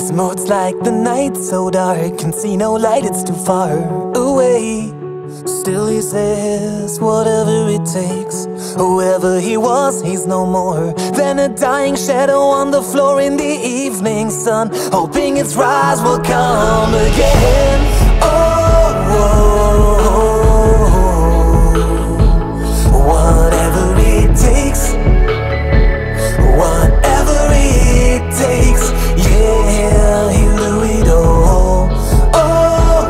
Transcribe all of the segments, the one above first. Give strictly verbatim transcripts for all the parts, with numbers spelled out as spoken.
Smooths like the night, so dark, can see no light, it's too far away. Still he says, whatever it takes. Whoever he was, he's no more than a dying shadow on the floor in the evening sun, hoping its rise will come again. Oh, oh, oh, whatever it takes, whatever it takes, yeah, he'll do it all. Oh,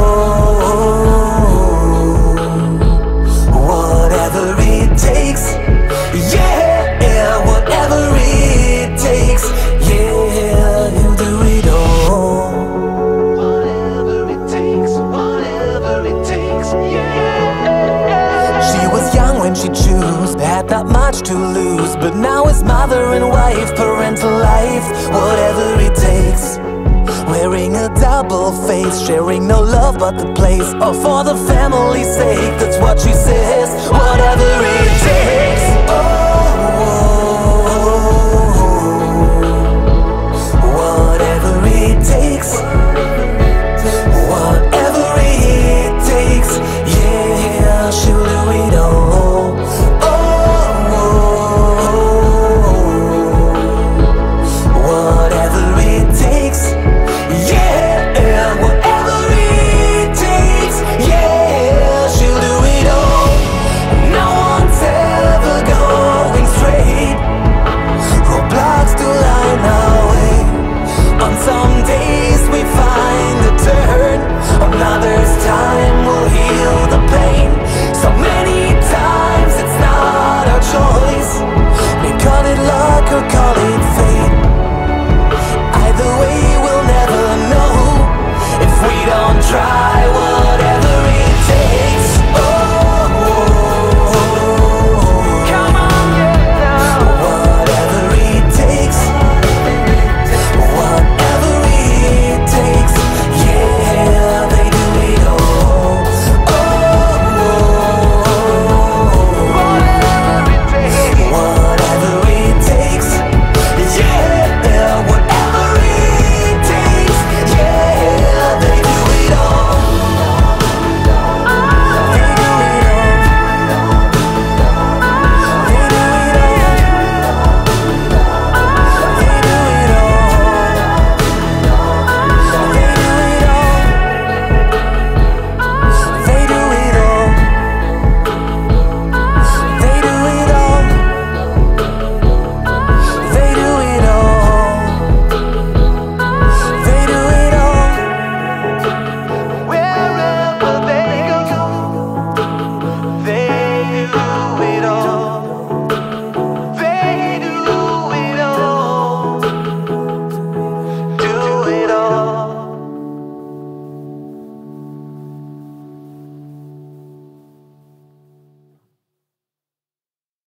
oh, whatever it takes, yeah, yeah, whatever it takes, yeah, he'll do it all. Whatever it takes, whatever it takes, yeah. She was young when she chose, had not much to lose, but now is mother and wife, parental life, whatever it takes. Wearing a double face, sharing no love but the place, or for the family's sake, that's what she says. Whatever it